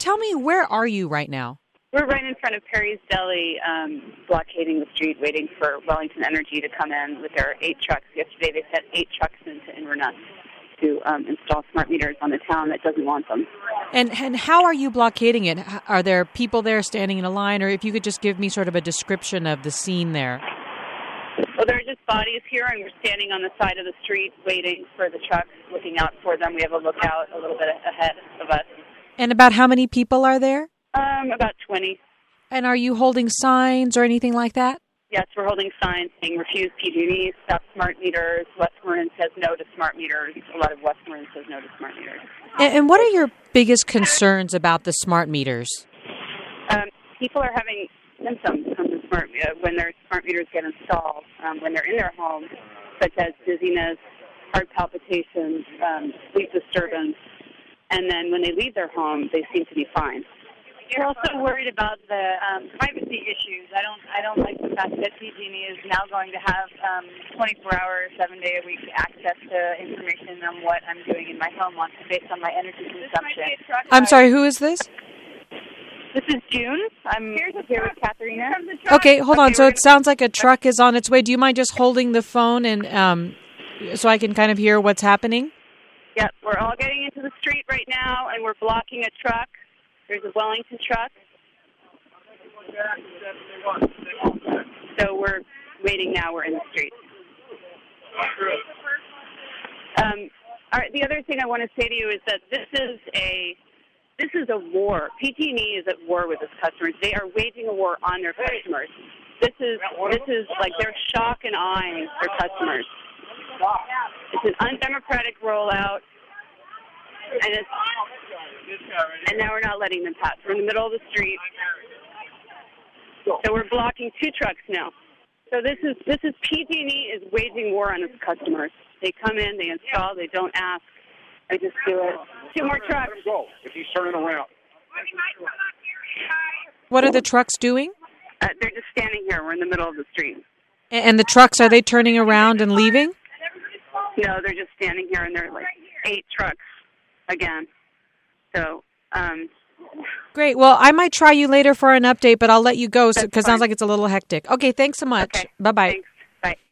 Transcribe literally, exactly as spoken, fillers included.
tell me, where are you right now? We're right in front of Perry's Deli, um, blockading the street, waiting for Wellington Energy to come in with their eight trucks. Yesterday they sent eight trucks into Inverness to um, install smart meters on a town that doesn't want them. And and how are you blockading it? Are there people there standing in a line, or if you could just give me sort of a description of the scene there? Well, there are just bodies here, and we're standing on the side of the street waiting for the trucks, looking out for them. We have a lookout a little bit ahead of us. And about how many people are there? Um, about twenty. And are you holding signs or anything like that? Yes, we're holding signs saying refuse P G and E, stop smart meters. Westmoreland says no to smart meters. A lot of Westmoreland says no to smart meters. And, and what are your biggest concerns about the smart meters? Um, people are having symptoms from the smart uh, when their smart meters get installed, um, when they're in their home, such as dizziness, heart palpitations, um, sleep disturbance, and then when they leave their home, they seem to be fine. You're also worried about the um, privacy issues. I don't. I don't like the fact that P G and E is now going to have um, twenty-four hour, seven day a week access to information on what I'm doing in my home on, based on my energy consumption. I'm sorry, who is this? This is June. I'm here with Katharina. Okay, hold on. So it sounds like a truck is on its way. Do you mind just holding the phone and um, so I can kind of hear what's happening? Yep, we're all getting into the street right now, and we're blocking a truck. There's a Wellington truck. So we're waiting now. We're in the street. Um, all right, the other thing I want to say to you is that this is a this is a war. P G and E is at war with its customers. They are waging a war on their customers. This is this is like they're shock and eyeing their customers. It's an undemocratic rollout. And, it's, and now we're not letting them pass. We're in the middle of the street. So we're blocking two trucks now. So this is this is P G and E is waging war on its customers. They come in, they install, they don't ask. They just do it. Two more trucks. Let him go if he's turning around. What are the trucks doing? Uh, they're just standing here. We're in the middle of the street. And, and the trucks, are they turning around and leaving? No, they're just standing here, and they're like eight trucks again. So, um... Great. Well, I might try you later for an update, but I'll let you go because That's it sounds fine. like it's a little hectic. Okay, thanks so much. Okay. Bye-bye. Thanks. Bye.